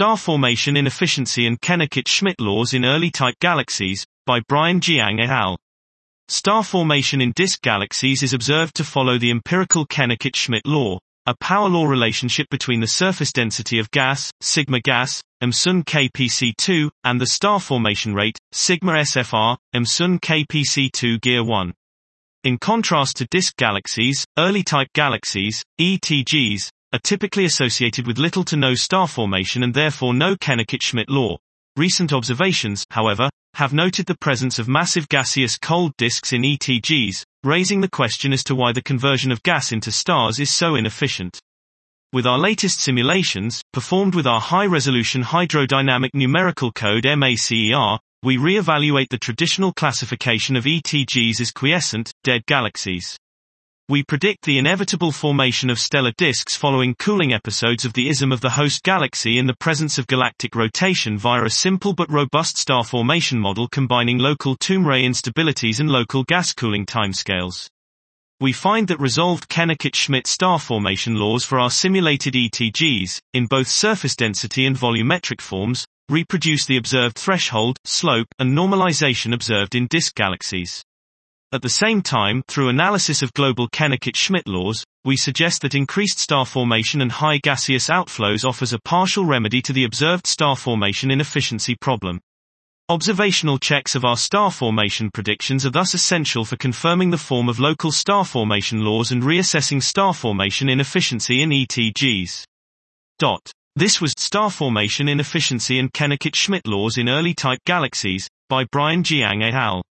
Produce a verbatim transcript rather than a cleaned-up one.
Star Formation Inefficiency and Kennecott-Schmidt Laws in Early-Type Galaxies, by Brian Jiang et al. Star formation in disk galaxies is observed to follow the empirical Kennecott-Schmidt law, a power law relationship between the surface density of gas, sigma gas, m sun K P C two, and the star formation rate, sigma S F R, m sun K P C two gear one. In contrast to disk galaxies, early-type galaxies, E T Gs, are typically associated with little to no star formation and therefore no Kennecott-Schmidt law. Recent observations, however, have noted the presence of massive gaseous cold disks in E T Gs, raising the question as to why the conversion of gas into stars is so inefficient. With our latest simulations, performed with our high-resolution hydrodynamic numerical code MACER, we re-evaluate the traditional classification of E T Gs as quiescent, dead galaxies. We predict the inevitable formation of stellar disks following cooling episodes of the I S M of the host galaxy in the presence of galactic rotation via a simple but robust star formation model combining local Toomre instabilities and local gas cooling timescales. We find that resolved Kennecott-Schmidt star formation laws for our simulated E T Gs, in both surface density and volumetric forms, reproduce the observed threshold, slope, and normalization observed in disk galaxies. At the same time, through analysis of global Kennecott-Schmidt laws, we suggest that increased star formation and high gaseous outflows offers a partial remedy to the observed star formation inefficiency problem. Observational checks of our star formation predictions are thus essential for confirming the form of local star formation laws and reassessing star formation inefficiency in E T Gs. Dot. This was Star Formation Inefficiency and Kennecott-Schmidt Laws in Early-Type Galaxies, by Brian Jiang et al.